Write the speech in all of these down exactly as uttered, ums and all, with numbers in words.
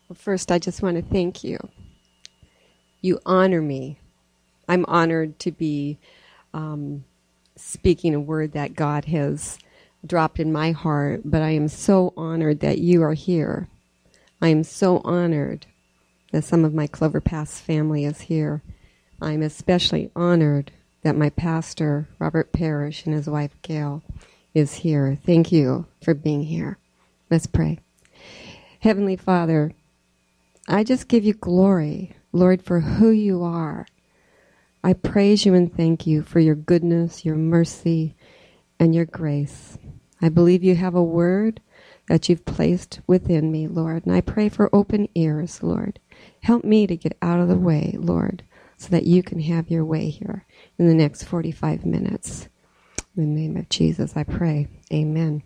Well, first, I just want to thank you. You honor me. I'm honored to be um, speaking a word that God has dropped in my heart, but I am so honored that you are here. I am so honored that some of my Clover Pass family is here. I'm especially honored that my pastor, Robert Parrish, and his wife, Gail, is here. Thank you for being here. Let's pray. Heavenly Father, I just give you glory, Lord, for who you are. I praise you and thank you for your goodness, your mercy, and your grace. I believe you have a word that you've placed within me, Lord, and I pray for open ears, Lord. Help me to get out of the way, Lord, so that you can have your way here in the next forty-five minutes. In the name of Jesus, I pray. Amen.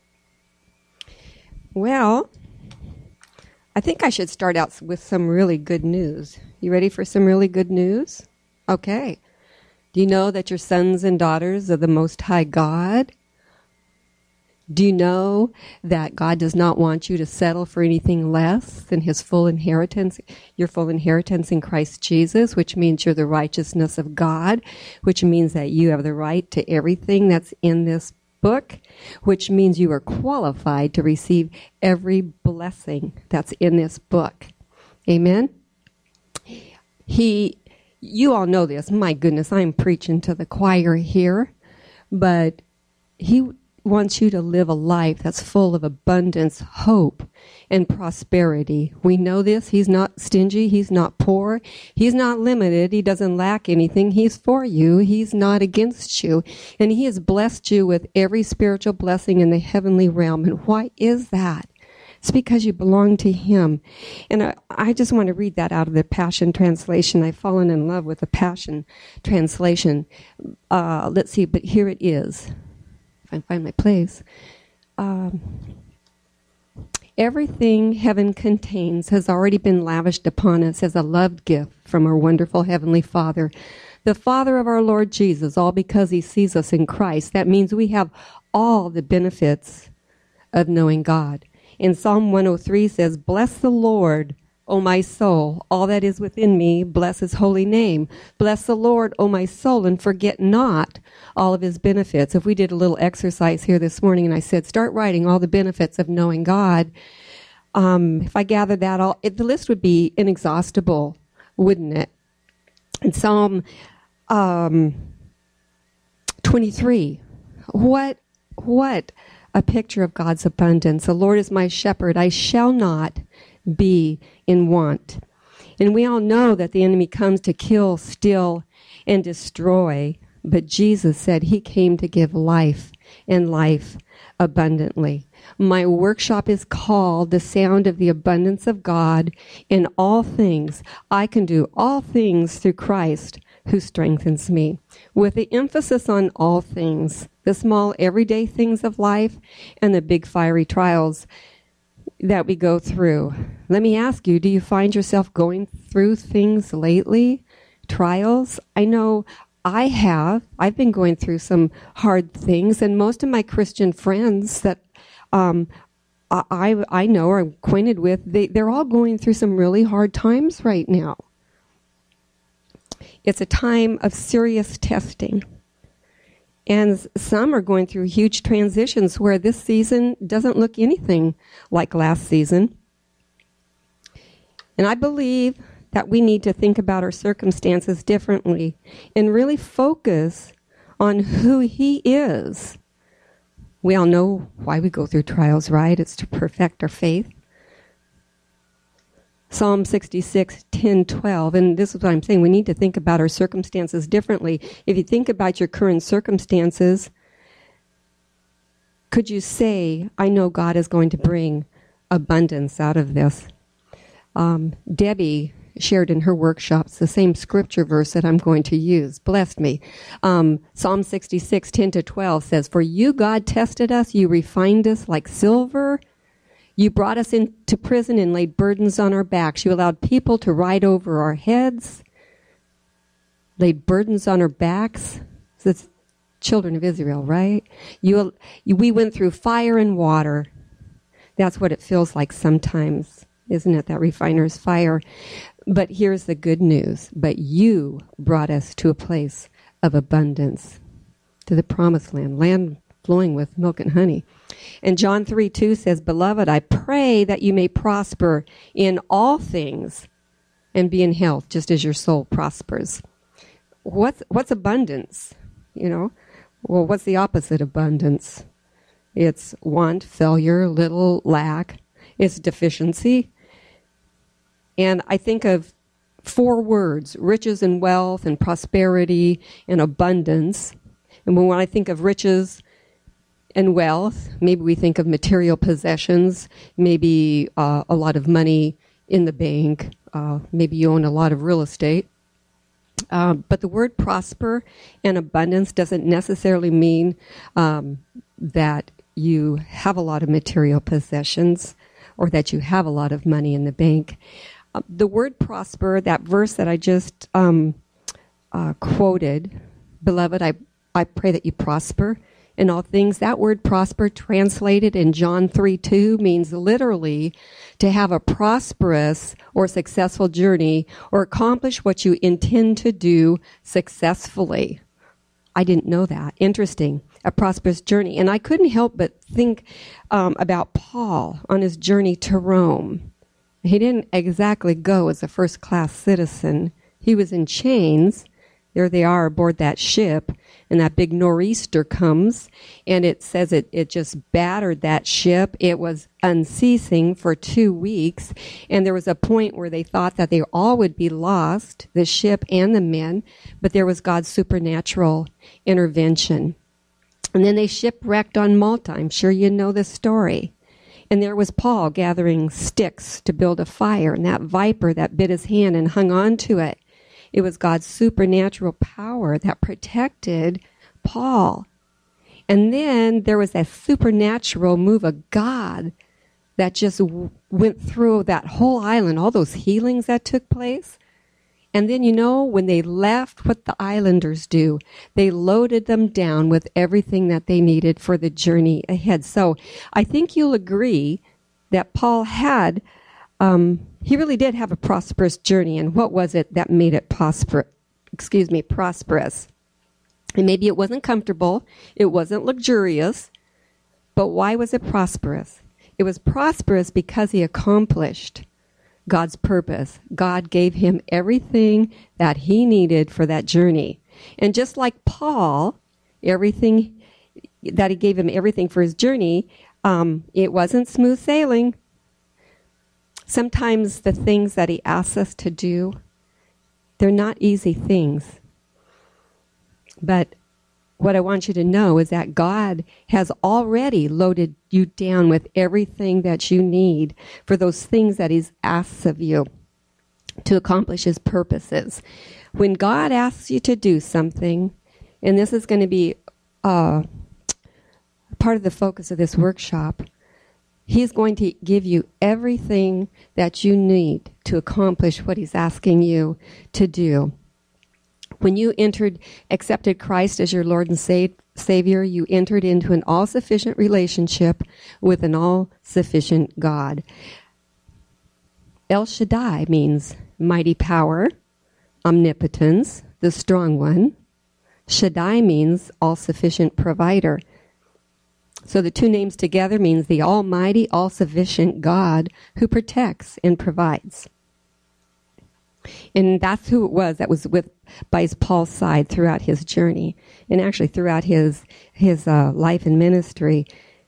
Well, I think I should start out with some really good news. You ready for some really good news? Okay. Do you know that you're sons and daughters of the Most High God? Do you know that God does not want you to settle for anything less than his full inheritance, your full inheritance in Christ Jesus, which means you're the righteousness of God, which means that you have the right to everything that's in this book, which means you are qualified to receive every blessing that's in this book. Amen? He, you all know this. My goodness, I'm preaching to the choir here. But he wants you to live a life that's full of abundance, hope, and prosperity. We know this. He's not stingy. He's not poor. He's not limited. He doesn't lack anything. He's for you. He's not against you. And he has blessed you with every spiritual blessing in the heavenly realm. And why is that? It's because you belong to him. And I, I just want to read that out of the Passion Translation. I've fallen in love with the Passion Translation. Uh, let's see, but here it is. I find my place. Um, everything heaven contains has already been lavished upon us as a loved gift from our wonderful Heavenly Father, the Father of our Lord Jesus, all because he sees us in Christ. That means we have all the benefits of knowing God. In Psalm one oh three says, "Bless the Lord, O my soul, all that is within me, bless his holy name. Bless the Lord, O my soul, and forget not all of his benefits." If we did a little exercise here this morning and I said, start writing all the benefits of knowing God, um, if I gathered that all, it, the list would be inexhaustible, wouldn't it? In Psalm um, twenty-three, what, what a picture of God's abundance. The Lord is my shepherd, I shall not be in want. And we all know that the enemy comes to kill, steal, and destroy, but Jesus said he came to give life and life abundantly. My workshop is called The Sound of the Abundance of God in All Things. I can do all things through Christ who strengthens me, with the emphasis on all things, the small everyday things of life and the big fiery trials that we go through. Let me ask you, do you find yourself going through things lately? Trials? I know I have. I've been going through some hard things, and most of my Christian friends that um, I, I know or I'm acquainted with, they, they're all going through some really hard times right now. It's a time of serious testing. And some are going through huge transitions where this season doesn't look anything like last season. And I believe that we need to think about our circumstances differently and really focus on who he is. We all know why we go through trials, right? It's to perfect our faith. Psalm sixty-six, ten, twelve, and this is what I'm saying. We need to think about our circumstances differently. If you think about your current circumstances, could you say, I know God is going to bring abundance out of this? Um, Debbie shared in her workshops the same scripture verse that I'm going to use. Blessed me. Um, Psalm sixty-six, ten to twelve says, "For you, God, tested us. You refined us like silver. You brought us into prison and laid burdens on our backs. You allowed people to ride over our heads, laid burdens on our backs." So it's children of Israel, right? You, we went through fire and water. That's what it feels like sometimes isn't it? That refiner's fire. But here's the good news. But you brought us to a place of abundance, to the promised land, land flowing with milk and honey. And John three two says, Beloved, I pray that you may prosper in all things and be in health, just as your soul prospers. What's, what's abundance? You know, well, what's the opposite of abundance? It's want, failure, little, lack. It's deficiency. And I think of four words: riches and wealth and prosperity and abundance. And when I think of riches and wealth, maybe we think of material possessions, maybe uh, a lot of money in the bank, uh, maybe you own a lot of real estate. Uh, but the word prosper and abundance doesn't necessarily mean um, that you have a lot of material possessions or that you have a lot of money in the bank. Uh, the word prosper, that verse that I just um, uh, quoted, Beloved, I, I pray that you prosper in all things. That word prosper, translated in John three two, means literally to have a prosperous or successful journey or accomplish what you intend to do successfully. I didn't know that. Interesting. A prosperous journey. And I couldn't help but think um, about Paul on his journey to Rome. He didn't exactly go as a first-class citizen. He was in chains. There they are aboard that ship, and that big nor'easter comes, and it says it, it just battered that ship. It was unceasing for two weeks, and there was a point where they thought that they all would be lost, the ship and the men, but there was God's supernatural intervention. And then they shipwrecked on Malta. I'm sure you know this story. And there was Paul gathering sticks to build a fire, and that viper that bit his hand and hung on to it. It was God's supernatural power that protected Paul. And then there was that supernatural move of God that just w- went through that whole island, all those healings that took place. And then, you know, when they left, what the islanders do, they loaded them down with everything that they needed for the journey ahead. So I think you'll agree that Paul had Um, he really did have a prosperous journey. And what was it that made it prosper, excuse me, prosperous? And maybe it wasn't comfortable. It wasn't luxurious. But why was it prosperous? It was prosperous because he accomplished God's purpose. God gave him everything that he needed for that journey. And just like Paul, everything that he gave him everything for his journey, um, it wasn't smooth sailing. Sometimes the things that he asks us to do, they're not easy things. But what I want you to know is that God has already loaded you down with everything that you need for those things that he asks of you to accomplish his purposes. When God asks you to do something, and this is going to be uh, part of the focus of this workshop, he's going to give you everything that you need to accomplish what he's asking you to do. When you entered, accepted Christ as your Lord and sa- Savior, you entered into an all-sufficient relationship with an all-sufficient God. El Shaddai means mighty power, omnipotence, the strong one. Shaddai means all-sufficient provider. So the two names together means the almighty, all-sufficient God who protects and provides. And that's who it was that was with by Paul's side throughout his journey, and actually throughout his his uh, life and ministry.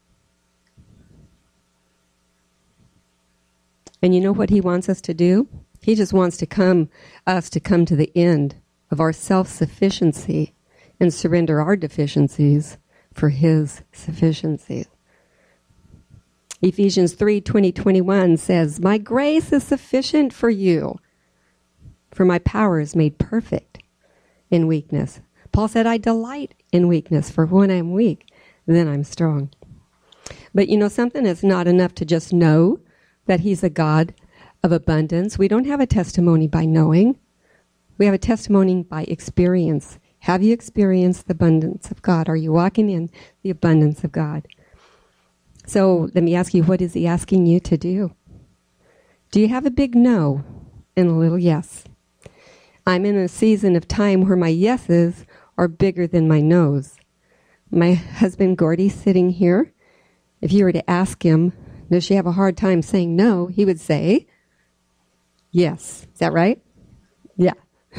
And you know what he wants us to do? He just wants to come us to come to the end of our self-sufficiency and surrender our deficiencies for his sufficiency. Ephesians three twenty to twenty-one says, "My grace is sufficient for you, for my power is made perfect in weakness." Paul said, "I delight in weakness, for when I'm weak, then I'm strong." But you know something? It's not enough to just know that he's a God of abundance. We don't have a testimony by knowing. We have a testimony by experience. Have you experienced the abundance of God? Are you walking in the abundance of God? So let me ask you, what is he asking you to do? Do you have a big no and a little yes? I'm in a season of time where my yeses are bigger than my no's. My husband, Gordy, sitting here, if you were to ask him, does she have a hard time saying no, he would say, yes. Is that right? Yeah.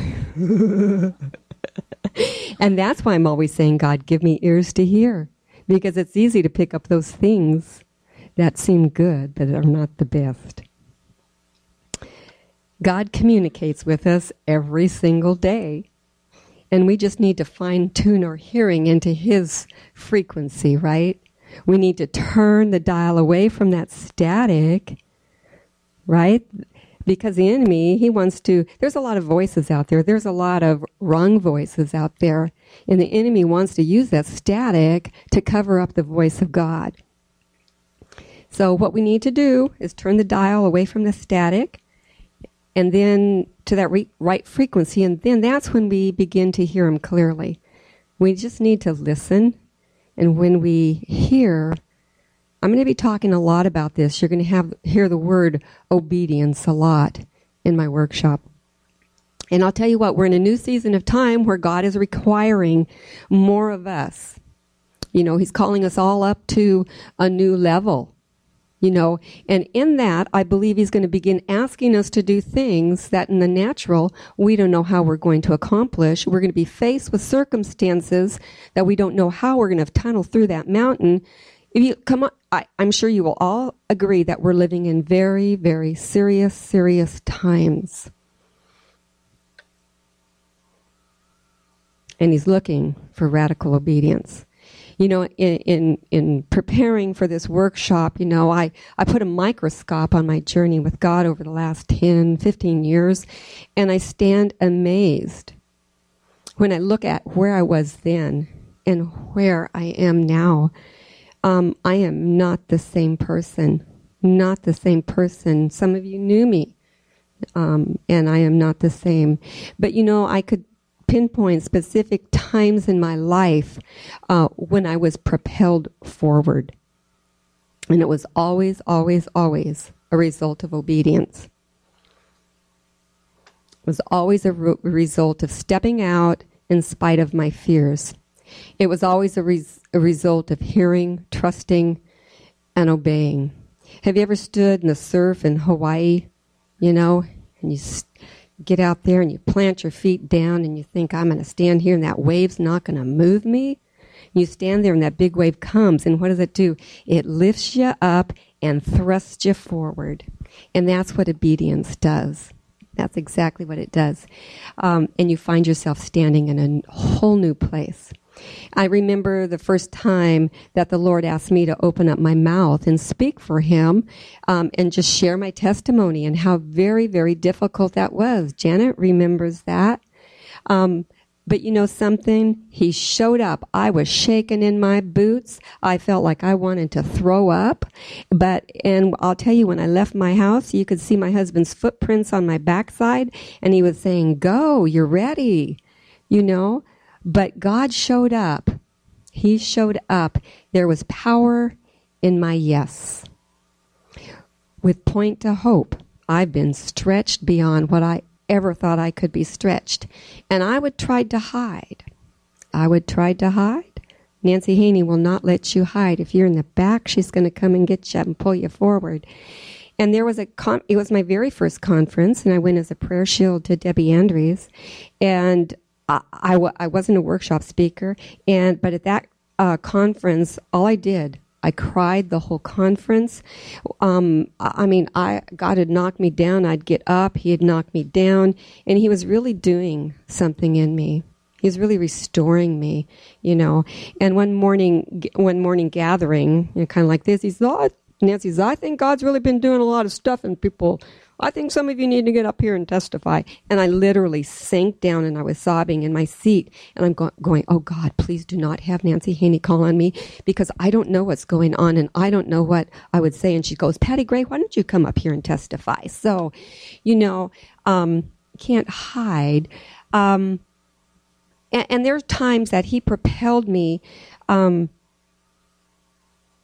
And that's why I'm always saying, God, give me ears to hear. Because it's easy to pick up those things that seem good but are not the best. God communicates with us every single day. And we just need to fine-tune our hearing into His frequency, right? We need to turn the dial away from that static, right? Because the enemy, he wants to, there's a lot of voices out there. There's a lot of wrong voices out there. And the enemy wants to use that static to cover up the voice of God. So what we need to do is turn the dial away from the static and then to that re- right frequency. And then that's when we begin to hear Him clearly. We just need to listen. And when we hear, I'm going to be talking a lot about this. You're going to have hear the word obedience a lot in my workshop. And I'll tell you what, we're in a new season of time where God is requiring more of us. You know, He's calling us all up to a new level. You know, and in that, I believe He's going to begin asking us to do things that in the natural, we don't know how we're going to accomplish. We're going to be faced with circumstances that we don't know how we're going to tunnel through that mountain. If you come on, I, I'm sure you will all agree that we're living in very, very serious, serious times. And He's looking for radical obedience. You know, in, in in preparing for this workshop, you know, I, I put a microscope on my journey with God over the last ten, fifteen years, and I stand amazed when I look at where I was then and where I am now. Um, I am not the same person, not the same person. Some of you knew me, um, and I am not the same. But, you know, I could pinpoint specific times in my life uh, when I was propelled forward. And it was always, always, always a result of obedience. It was always a re- result of stepping out in spite of my fears. It was always a, res- a result of hearing, trusting, and obeying. Have you ever stood in the surf in Hawaii, you know, and you st- get out there and you plant your feet down and you think, I'm going to stand here and that wave's not going to move me? You stand there and that big wave comes, and what does it do? It lifts you up and thrusts you forward. And that's what obedience does. That's exactly what it does. Um, and you find yourself standing in a whole new place. I remember the first time that the Lord asked me to open up my mouth and speak for Him um, and just share my testimony and how very, very difficult that was. Janet remembers that. Um, but you know something? He showed up. I was shaking in my boots. I felt like I wanted to throw up. But, and I'll tell you, when I left my house, you could see my husband's footprints on my backside, and he was saying, go, you're ready, you know? But God showed up. He showed up. There was power in my yes. With Point to Hope, I've been stretched beyond what I ever thought I could be stretched. And I would try to hide. I would try to hide. Nancy Haney will not let you hide. If you're in the back, she's going to come and get you and pull you forward. And there was a, con- it was my very first conference, and I went as a prayer shield to Debbie Andrews. And I, I, w- I wasn't a workshop speaker, and but at that uh, conference, all I did, I cried the whole conference. Um, I, I mean, I God had knocked me down. I'd get up. He had knocked me down, and He was really doing something in me. He was really restoring me, you know. And one morning, one morning gathering, you know, kind of like this, he said, oh, Nancy says, I think God's really been doing a lot of stuff in people. I think some of you need to get up here and testify. And I literally sank down and I was sobbing in my seat. And I'm go- going, oh God, please do not have Nancy Haney call on me, because I don't know what's going on and I don't know what I would say. And she goes, Patty Gray, why don't you come up here and testify? So, you know, um, can't hide. Um, and, and there's times that He propelled me um,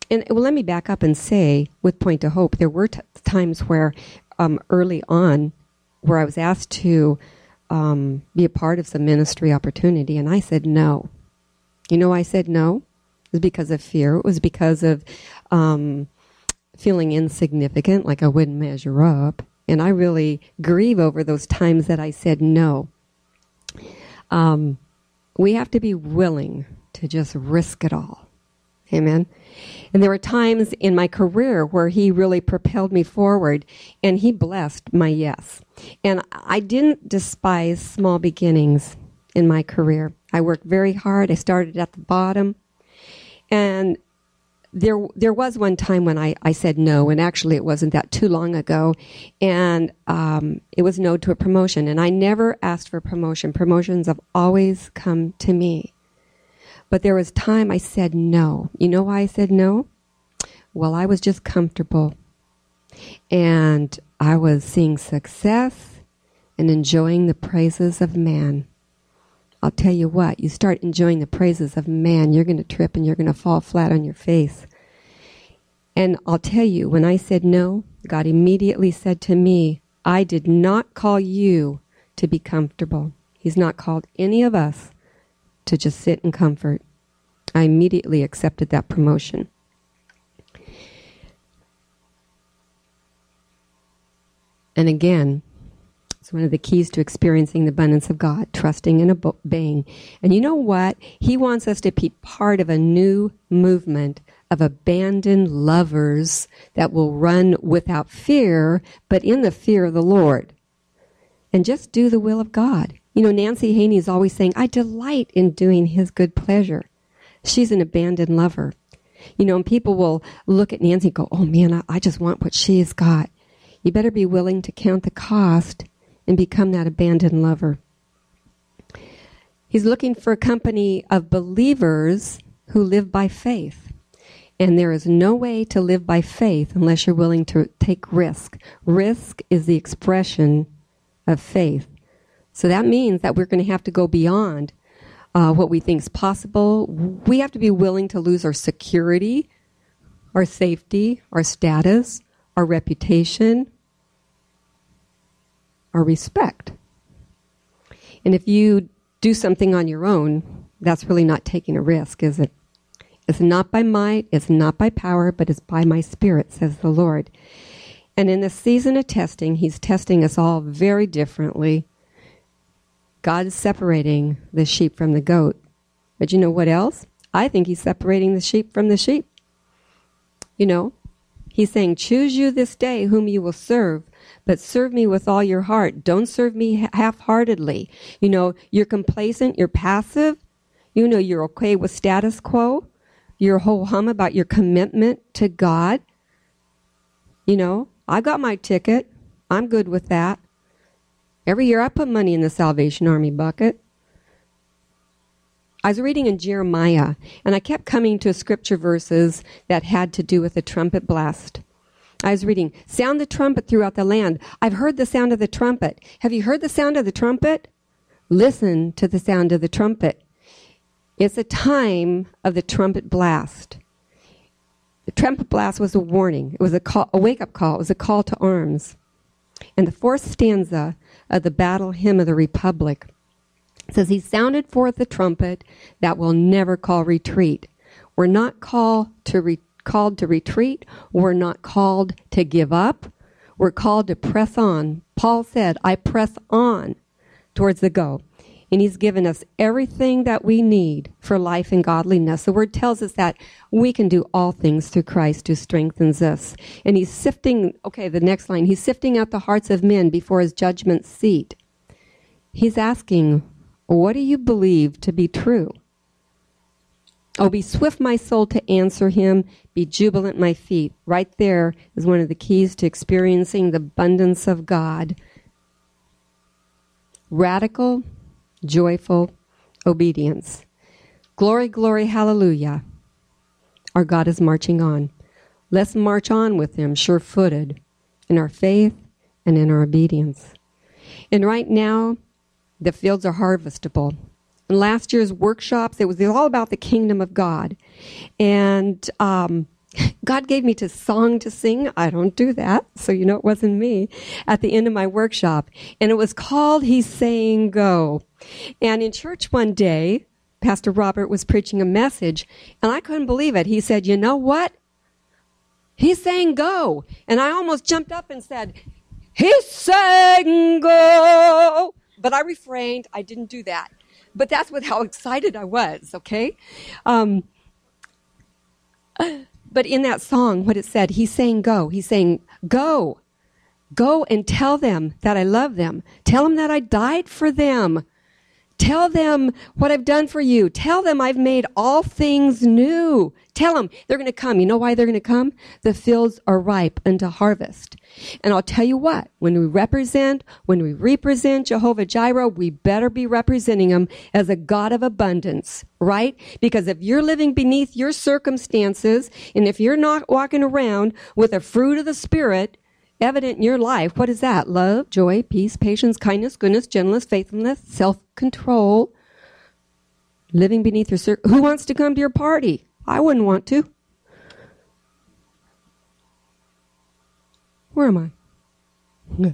And well, let me back up and say, with Point to Hope, there were t- times where um, early on where I was asked to um, be a part of some ministry opportunity, and I said no. You know why I said no? It was because of fear. It was because of um, feeling insignificant, like I wouldn't measure up. And I really grieve over those times that I said no. Um, we have to be willing to just risk it all. Amen. And there were times in my career where he really propelled me forward, and he blessed my yes. And I didn't despise small beginnings in my career. I worked very hard. I started at the bottom. And there there was one time when I, I said no, and actually it wasn't that too long ago, and um, it was no to a promotion. And I never asked for a promotion. Promotions have always come to me. But there was time I said no. You know why I said no? Well, I was just comfortable. And I was seeing success and enjoying the praises of man. I'll tell you what, you start enjoying the praises of man, you're going to trip and you're going to fall flat on your face. And I'll tell you, when I said no, God immediately said to me, I did not call you to be comfortable. He's not called any of us to just sit in comfort. I immediately accepted that promotion. And again, it's one of the keys to experiencing the abundance of God, trusting and obeying. And you know what? He wants us to be part of a new movement of abandoned lovers that will run without fear, but in the fear of the Lord. And just do the will of God. You know, Nancy Haney is always saying, I delight in doing his good pleasure. She's an abandoned lover. You know, and people will look at Nancy and go, oh man, I, I just want what she has got. You better be willing to count the cost and become that abandoned lover. He's looking for a company of believers who live by faith. And there is no way to live by faith unless you're willing to take risk. Risk is the expression of faith. So that means that we're going to have to go beyond uh, what we think is possible. We have to be willing to lose our security, our safety, our status, our reputation, our respect. And if you do something on your own, that's really not taking a risk, is it? It's not by might, it's not by power, but it's by my Spirit, says the Lord. And in this season of testing, he's testing us all very differently. God is separating the sheep from the goat. But you know what else? I think he's separating the sheep from the sheep. You know, he's saying, choose you this day whom you will serve, but serve me with all your heart. Don't serve me half-heartedly. You know, you're complacent, you're passive. You know, you're okay with status quo. You're ho-hum about your commitment to God. You know, I got my ticket. I'm good with that. Every year I put money in the Salvation Army bucket. I was reading in Jeremiah, and I kept coming to scripture verses that had to do with the trumpet blast. I was reading, sound the trumpet throughout the land. I've heard the sound of the trumpet. Have you heard the sound of the trumpet? Listen to the sound of the trumpet. It's a time of the trumpet blast. The trumpet blast was a warning. It was a, call, a wake-up call. It was a call to arms. And the fourth stanza of the Battle Hymn of the Republic says, he sounded forth the trumpet that will never call retreat. We're not called to re- called to retreat. We're not called to give up. We're called to press on. Paul said, I press on towards the goal. And he's given us everything that we need for life and godliness. The word tells us that we can do all things through Christ who strengthens us. And he's sifting, okay, the next line, he's sifting out the hearts of men before his judgment seat. He's asking, what do you believe to be true? Oh, be swift, my soul, to answer him. Be jubilant, my feet. Right there is one of the keys to experiencing the abundance of God. Radical, joyful obedience. Glory, glory, hallelujah. Our God is marching on. Let's march on with him, sure-footed, in our faith and in our obedience. And right now, the fields are harvestable. In last year's workshops, it was all about the kingdom of God. And um, God gave me to song to sing. I don't do that, so you know it wasn't me, at the end of my workshop. And it was called He's Saying Go. And in church one day, Pastor Robert was preaching a message, and I couldn't believe it. He said, you know what? He's saying go. And I almost jumped up and said, He's saying go. But I refrained. I didn't do that. But that's with how excited I was, okay? Um, but in that song, what it said, He's saying go. He's saying, go. Go and tell them that I love them. Tell them that I died for them. Tell them what I've done for you. Tell them I've made all things new. Tell them they're going to come. You know why they're going to come? The fields are ripe unto harvest. And I'll tell you what, when we represent, when we represent Jehovah Jireh, we better be representing him as a God of abundance, right? Because if you're living beneath your circumstances, and if you're not walking around with the fruit of the Spirit evident in your life, what is that? Love, joy, peace, patience, kindness, goodness, gentleness, faithfulness, self-control. Living beneath your circumstances. Who wants to come to your party? I wouldn't want to. Where am I?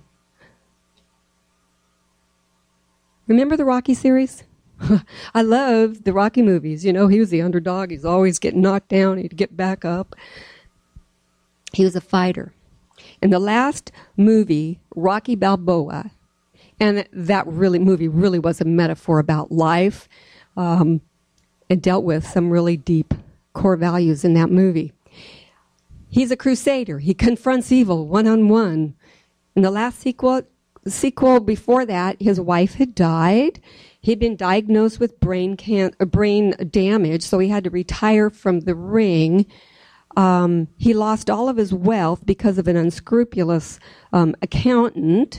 Remember the Rocky series? I love the Rocky movies. You know, he was the underdog. He's always getting knocked down. He'd get back up. He was a fighter. In the last movie, Rocky Balboa, and that really movie really was a metaphor about life. Um, it dealt with some really deep core values in that movie. He's a crusader. He confronts evil one-on-one. In the last sequel, sequel before that, his wife had died. He'd been diagnosed with brain can- uh, brain damage, so he had to retire from the ring. Um, he lost all of his wealth because of an unscrupulous um, accountant.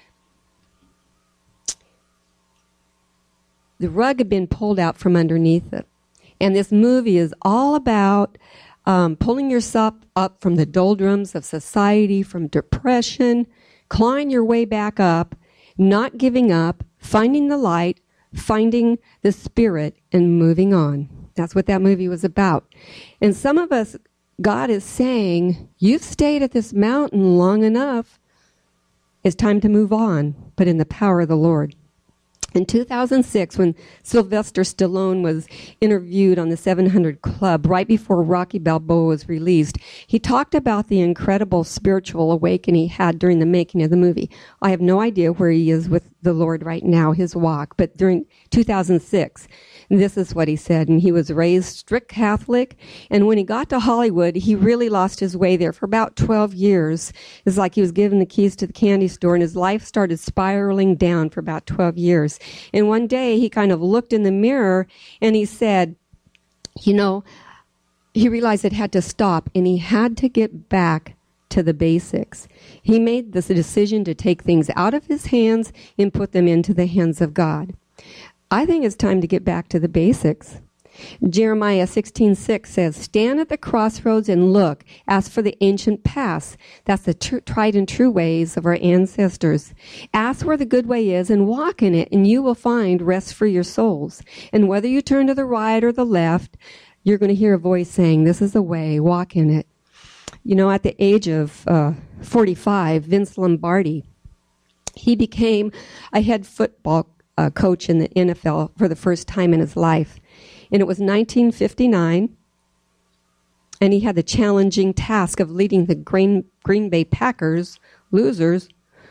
The rug had been pulled out from underneath it. And this movie is all about um, pulling yourself up from the doldrums of society, from depression, clawing your way back up, not giving up, finding the light, finding the Spirit, and moving on. That's what that movie was about. And some of us, God is saying, you've stayed at this mountain long enough. It's time to move on, but in the power of the Lord. In two thousand six, when Sylvester Stallone was interviewed on the seven hundred Club, right before Rocky Balboa was released, he talked about the incredible spiritual awakening he had during the making of the movie. I have no idea where he is with the Lord right now, his walk, but during two thousand six, this is what he said. And he was raised strict Catholic, and when he got to Hollywood, he really lost his way there for about twelve years. It's like he was given the keys to the candy store, and his life started spiraling down for about twelve years. And one day he kind of looked in the mirror and he said, you know, he realized it had to stop and he had to get back to the basics. He made this decision to take things out of his hands and put them into the hands of God. I think it's time to get back to the basics. Jeremiah sixteen six says, stand at the crossroads and look, ask for the ancient paths. That's the tr- tried and true ways of our ancestors. Ask where the good way is and walk in it, and you will find rest for your souls. And whether you turn to the right or the left, you're going to hear a voice saying, this is the way, walk in it. You know, at the age of uh, forty-five, Vince Lombardi, he became a head football uh, coach in the N F L for the first time in his life. And it was nineteen fifty-nine, and he had the challenging task of leading the Green, Green Bay Packers, losers.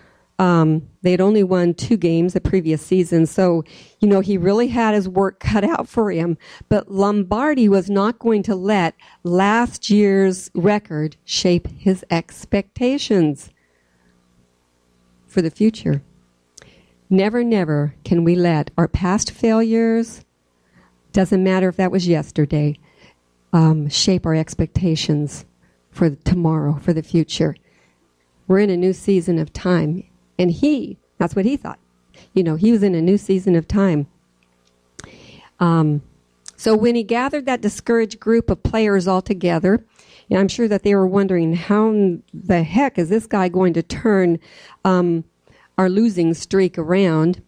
Um, they had only won two games the previous season, so, you know, he really had his work cut out for him. But Lombardi was not going to let last year's record shape his expectations for the future. Never, never can we let our past failures, doesn't matter if that was yesterday, um, shape our expectations for tomorrow, for the future. We're in a new season of time. And he, that's what he thought. You know, he was in a new season of time. Um, so when he gathered that discouraged group of players all together, and I'm sure that they were wondering, how the heck is this guy going to turn um, our losing streak around?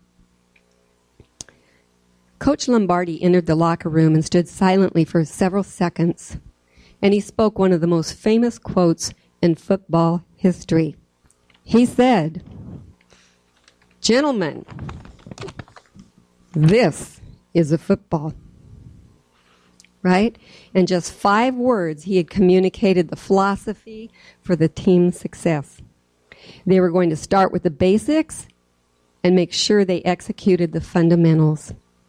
Coach Lombardi entered the locker room and stood silently for several seconds. and he spoke one of the most famous quotes in football history. He said, "Gentlemen, this is a football." Right? In just five words, he had communicated the philosophy for the team's success. They were going to start with the basics and make sure they executed the fundamentals.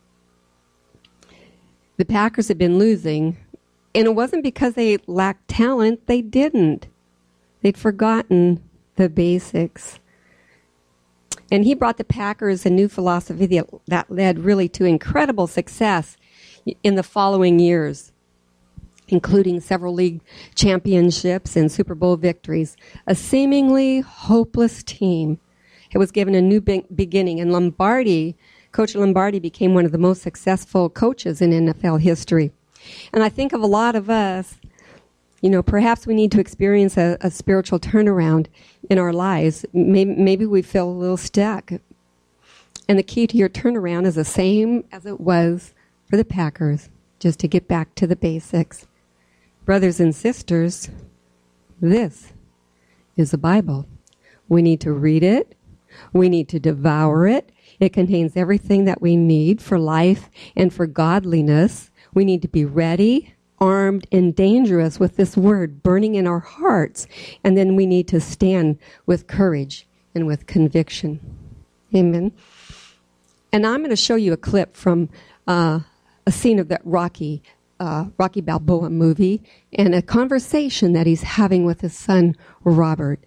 The Packers had been losing, and it wasn't because they lacked talent. They didn't. They'd forgotten the basics. And he brought the Packers a new philosophy that, that led really to incredible success in the following years, including several league championships and Super Bowl victories. A seemingly hopeless team, it was given a new be- beginning, and Lombardi, Coach Lombardi, became one of the most successful coaches in N F L history. And I think of a lot of us, you know, perhaps we need to experience a, a spiritual turnaround in our lives. Maybe, maybe we feel a little stuck. And the key to your turnaround is the same as it was for the Packers, just to get back to the basics. Brothers and sisters, this is the Bible. We need to read it. We need to devour it. It contains everything that we need for life and for godliness. We need to be ready, armed, and dangerous with this word burning in our hearts. And then we need to stand with courage and with conviction. Amen. And I'm going to show you a clip from uh, a scene of that Rocky, uh, Rocky Balboa movie and a conversation that he's having with his son, Robert.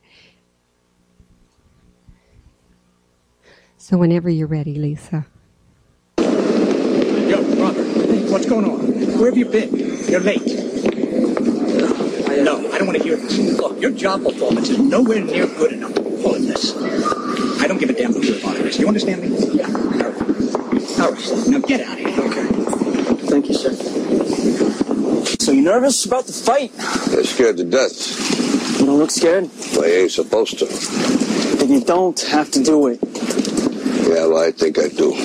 So whenever you're ready, Lisa. Yo, Robert, what's going on? Where have you been? You're late. No, I don't want to hear this. Look, your job performance is nowhere near good enough to be pulling this. I don't give a damn who you're about this. You understand me? Yeah. All right. All right. Now get out of here. Okay. Thank you, sir. So you nervous about the fight? I'm scared to death. You don't look scared? I ain't supposed to. Then you don't have to do it. Yeah, well, I think I do.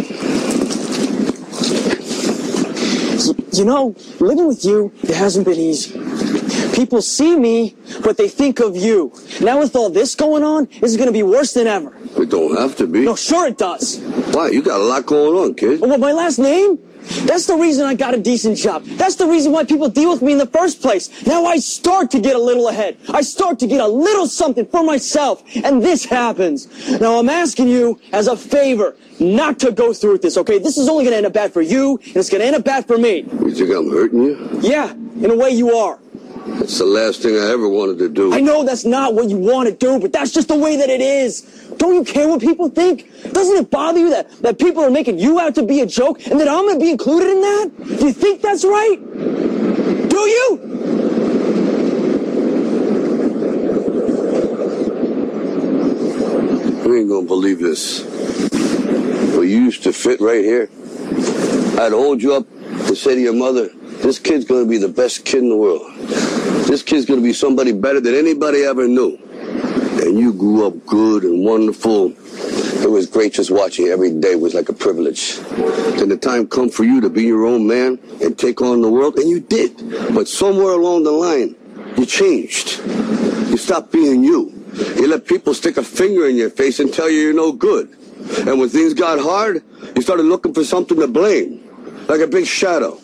You know, living with you, it hasn't been easy. People see me, but they think of you. Now with all this going on, this is going to be worse than ever. It don't have to be. No, sure it does. Why? You got a lot going on, kid. Well, my last name? That's the reason I got a decent job. That's the reason why people deal with me in the first place. Now I start to get a little ahead. I start to get a little something for myself. And this happens. Now I'm asking you as a favor not to go through with this, okay? This is only going to end up bad for you, and it's going to end up bad for me. You think I'm hurting you? Yeah, in a way you are. That's the last thing I ever wanted to do. I know that's not what you want to do, but that's just the way that it is. Don't you care what people think? Doesn't it bother you that, that people are making you out to be a joke and that I'm going to be included in that? Do you think that's right? Do you? You ain't gonna believe this. Well, you used to fit right here. I'd hold you up and say to your mother, this kid's gonna be the best kid in the world. This kid's gonna be somebody better than anybody ever knew. And you grew up good and wonderful. It was great just watching you every day. It was like a privilege. Then the time come for you to be your own man and take on the world, and you did. But somewhere along the line, you changed. You stopped being you. You let people stick a finger in your face and tell you you're no good. And when things got hard, you started looking for something to blame, like a big shadow.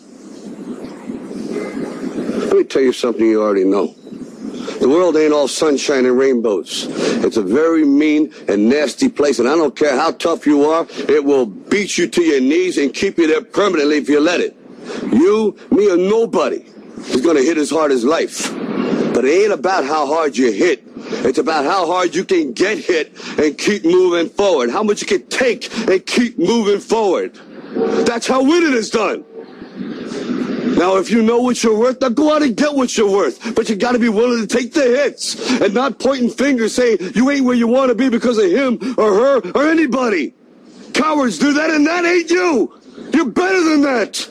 Let me tell you something you already know. The world ain't all sunshine and rainbows. It's a very mean and nasty place, and I don't care how tough you are, it will beat you to your knees and keep you there permanently if you let it. You, me, or nobody is going to hit as hard as life. But it ain't about how hard you hit. It's about how hard you can get hit and keep moving forward. How much you can take and keep moving forward. That's how winning is done. Now, if you know what you're worth, now go out and get what you're worth. But you got to be willing to take the hits and not pointing fingers saying you ain't where you want to be because of him or her or anybody. Cowards do that, and that ain't you. You're better than that.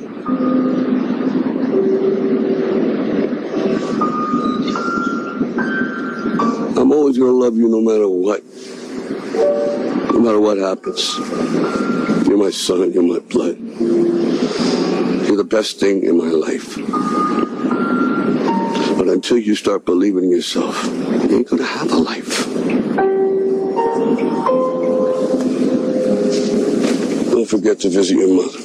I'm always going to love you no matter what. No matter what happens. You're my son, you're my blood. You're the best thing in my life. until you start believing in yourself, you ain't going to have a life. Don't forget to visit your mother.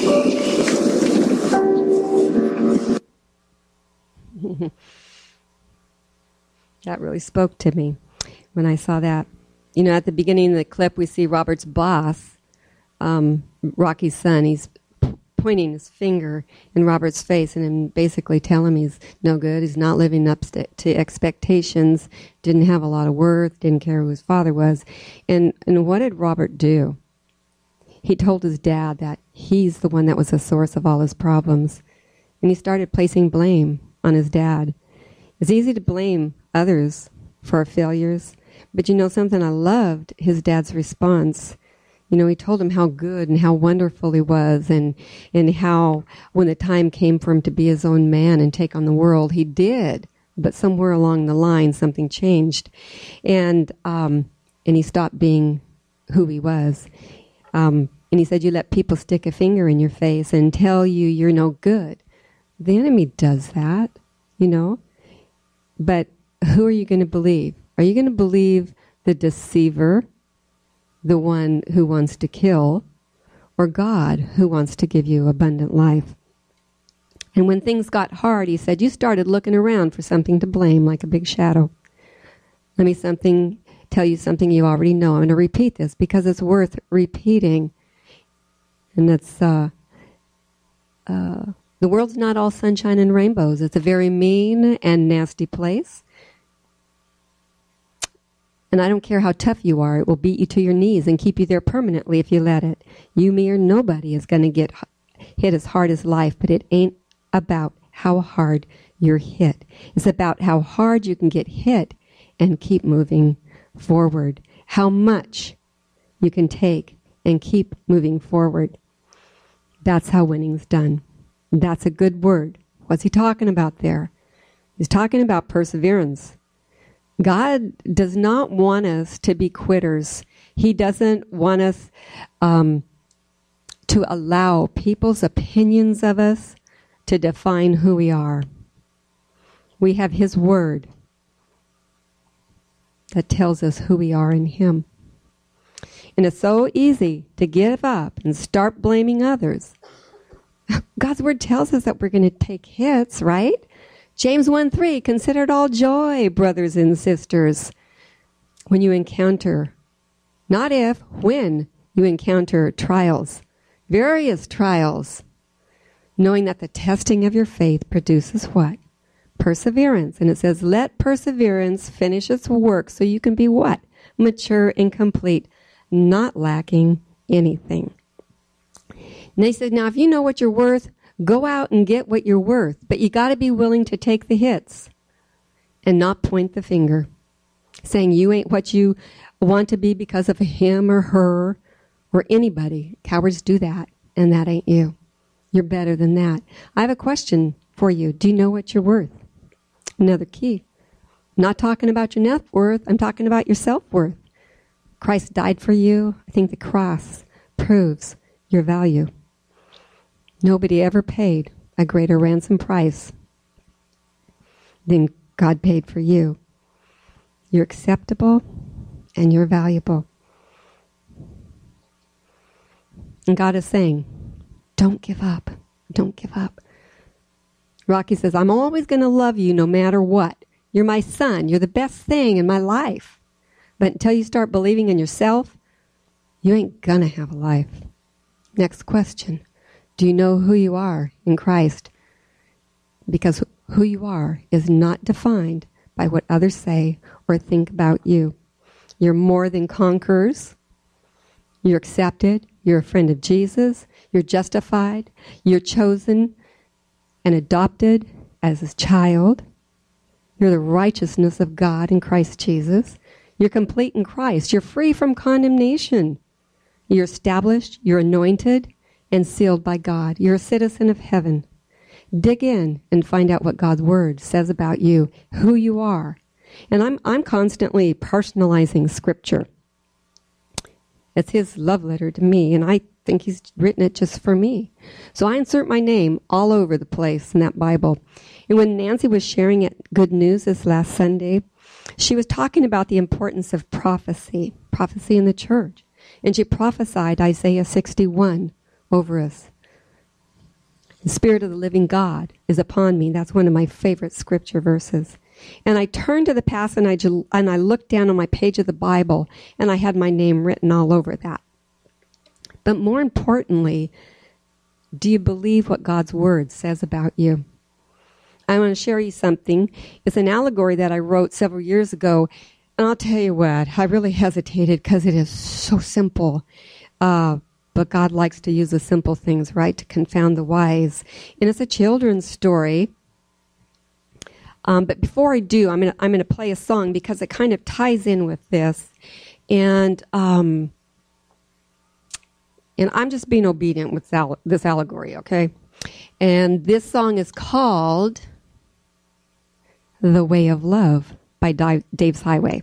That really spoke to me when I saw that. You know, at the beginning of the clip, we see Robert's boss, um, Rocky's son. He's p- pointing his finger in Robert's face and basically telling him he's no good. He's not living up st- to expectations, didn't have a lot of worth, didn't care who his father was. And, and what did Robert do? He told his dad that he's the one that was the source of all his problems. And he started placing blame on his dad. It's easy to blame others for our failures. But you know something? I loved his dad's response. You know, he told him how good and how wonderful he was, and, and how when the time came for him to be his own man and take on the world, he did. But somewhere along the line, something changed. And, um, and he stopped being who he was. Um, and he said, you let people stick a finger in your face and tell you you're no good. The enemy does that, you know. But who are you going to believe? Are you going to believe the deceiver, the one who wants to kill, or God who wants to give you abundant life? And when things got hard, he said, you started looking around for something to blame, like a big shadow. Let me something tell you something you already know. I'm going to repeat this because it's worth repeating. And that's, uh, uh, the world's not all sunshine and rainbows. It's a very mean and nasty place. And I don't care how tough you are, it will beat you to your knees and keep you there permanently if you let it. You, me, or nobody is going to get hit as hard as life, but it ain't about how hard you're hit. It's about how hard you can get hit and keep moving forward. How much you can take and keep moving forward. That's how winning's done. That's a good word. What's he talking about there? He's talking about perseverance. God does not want us to be quitters. He doesn't want us um, to allow people's opinions of us to define who we are. We have His Word that tells us who we are in Him. And it's so easy to give up and start blaming others. God's Word tells us that we're going to take hits, right? James one three, consider it all joy, brothers and sisters, when you encounter, not if, when you encounter trials, various trials, knowing that the testing of your faith produces what? Perseverance. And it says, let perseverance finish its work so you can be what? Mature and complete, not lacking anything. And they said, now if you know what you're worth, go out and get what you're worth, but you got to be willing to take the hits and not point the finger, saying you ain't what you want to be because of him or her or anybody. Cowards do that, and that ain't you. You're better than that. I have a question for you. Do you know what you're worth? Another key. I'm not talking about your net worth. I'm talking about your self-worth. Christ died for you. I think the cross proves your value. Nobody ever paid a greater ransom price than God paid for you. You're acceptable and you're valuable. And God is saying, don't give up. Don't give up. Rocky says, I'm always going to love you no matter what. You're my son. You're the best thing in my life. But until you start believing in yourself, you ain't going to have a life. Next question. Do you know who you are in Christ? Because who you are is not defined by what others say or think about you. You're more than conquerors. You're accepted. You're a friend of Jesus. You're justified. You're chosen and adopted as His child. You're the righteousness of God in Christ Jesus. You're complete in Christ. You're free from condemnation. You're established. You're anointed and sealed by God. You're a citizen of heaven. Dig in and find out what God's Word says about you, who you are. And I'm I'm constantly personalizing Scripture. It's His love letter to me, and I think He's written it just for me. So I insert my name all over the place in that Bible. And when Nancy was sharing at Good News this last Sunday, she was talking about the importance of prophecy, prophecy in the church. And she prophesied Isaiah sixty-one over us. The Spirit of the living God is upon me. That's one of my favorite scripture verses. And I turned to the past and I, and I looked down on my page of the Bible, and I had my name written all over that. But more importantly, do you believe what God's Word says about you? I want to share you something. It's an allegory that I wrote several years ago. And I'll tell you what, I really hesitated because it is so simple. Uh, but God likes to use the simple things, right, to confound the wise. And it's a children's story. Um, but before I do, I'm going to I'm going to play a song because it kind of ties in with this. And um, and I'm just being obedient with al- this allegory, okay? And this song is called The Way of Love by Di- Dave's Highway.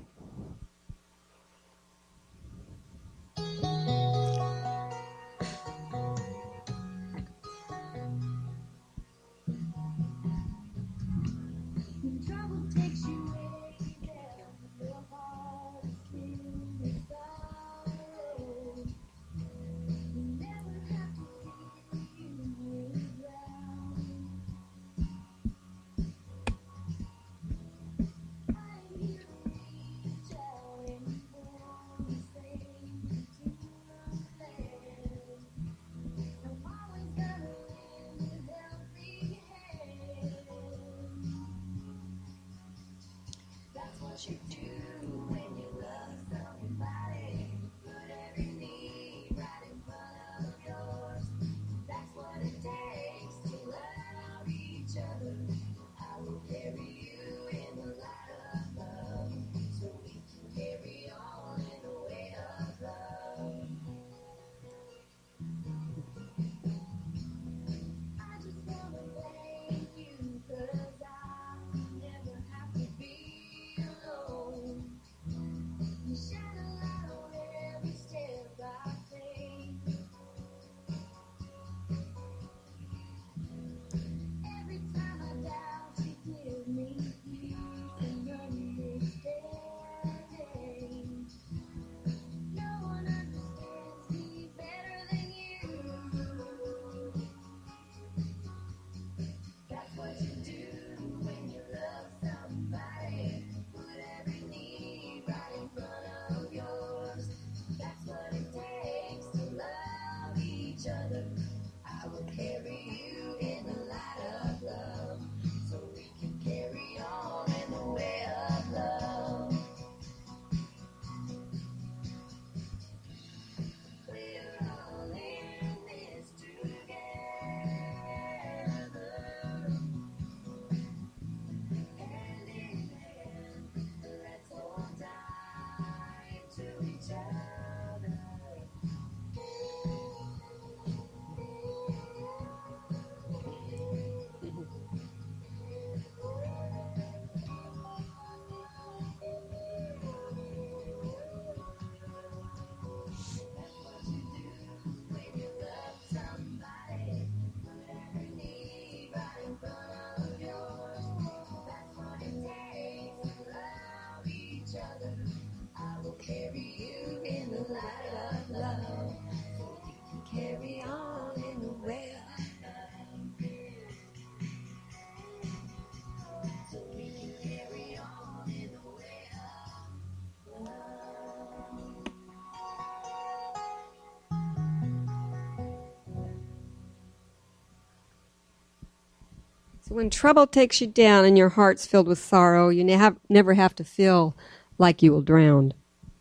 So when trouble takes you down and your heart's filled with sorrow, you ne- have, never have to feel like you will drown.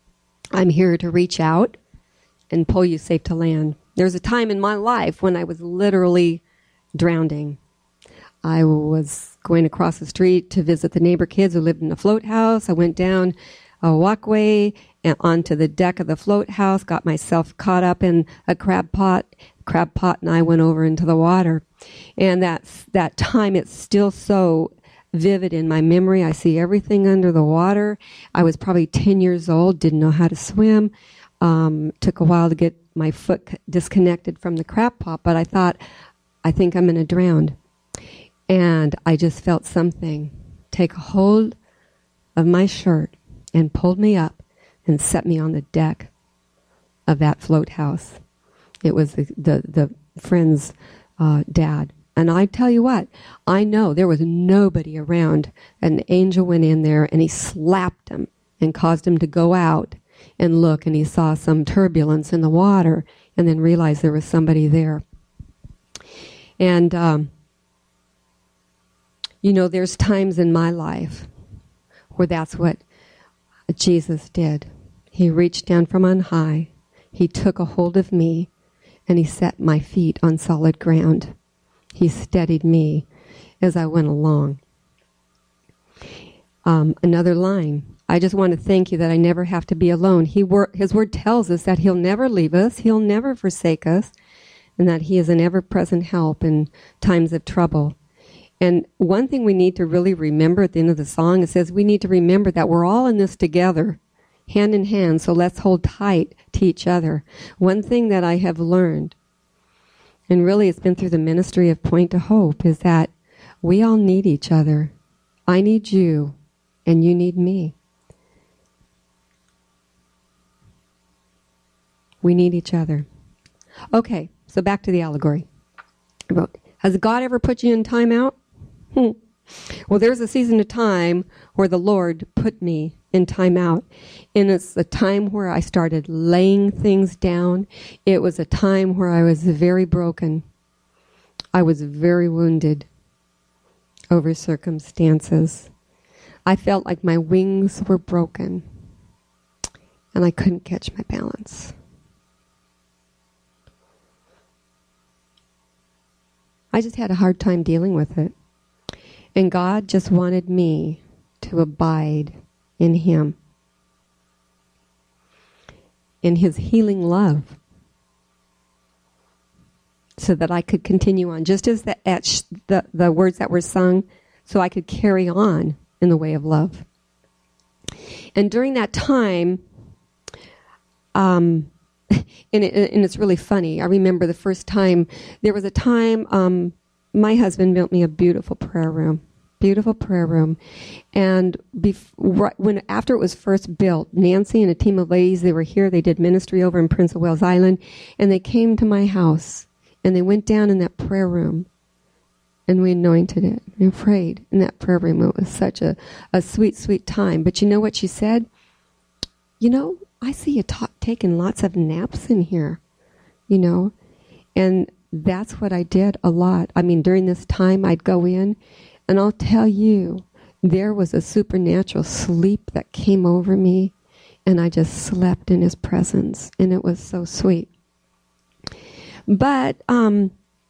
I'm here to reach out and pull you safe to land. There's a time in my life when I was literally drowning. I was going across the street to visit the neighbor kids who lived in a float house. I went down a walkway and onto the deck of the float house, got myself caught up in a crab pot. Crab pot and I went over into the water. And that's, that time, it's still so vivid in my memory. I see everything under the water. I was probably ten years old, didn't know how to swim. Um, took a while to get my foot disconnected from the crab pot, but I thought, I think I'm going to drown. And I just felt something take a hold of my shirt and pulled me up and set me on the deck of that float house. It was the, the, the friend's uh, dad. And I tell you what, I know there was nobody around. An angel went in there and he slapped him and caused him to go out and look, and he saw some turbulence in the water and then realized there was somebody there. And, um, you know, there's times in my life where that's what Jesus did. He reached down from on high. He took a hold of me and he set my feet on solid ground. He steadied me as I went along. Um, another line. I just want to thank you that I never have to be alone. He wor- His word tells us that he'll never leave us, he'll never forsake us, and that he is an ever-present help in times of trouble. And one thing we need to really remember at the end of the song, it says we need to remember that we're all in this together, hand in hand, so let's hold tight to each other. One thing that I have learned, and really it's been through the ministry of Point to Hope, is that we all need each other. I need you, and you need me. We need each other. Okay, so back to the allegory. I wrote, has God ever put you in timeout? Hmm. Well, there's a season of time where the Lord put me in timeout. And it's a time where I started laying things down. It was a time where I was very broken. I was very wounded over circumstances. I felt like my wings were broken and I couldn't catch my balance. I just had a hard time dealing with it. And God just wanted me to abide in him, in his healing love, so that I could continue on, just as the, at sh- the, the words that were sung, so I could carry on in the way of love. And during that time, um, and, it, and it's really funny, I remember the first time, there was a time, um, my husband built me a beautiful prayer room. Beautiful prayer room. And bef- right when after it was first built, Nancy and a team of ladies, they were here. They did ministry over in Prince of Wales Island. And they came to my house. And they went down in that prayer room. And we anointed it. And prayed in that prayer room. It was such a, a sweet, sweet time. But you know what she said? You know, I see you ta- taking lots of naps in here. You know? And that's what I did a lot. I mean, during this time, I'd go in. And I'll tell you, there was a supernatural sleep that came over me, and I just slept in his presence, and it was so sweet. But, um,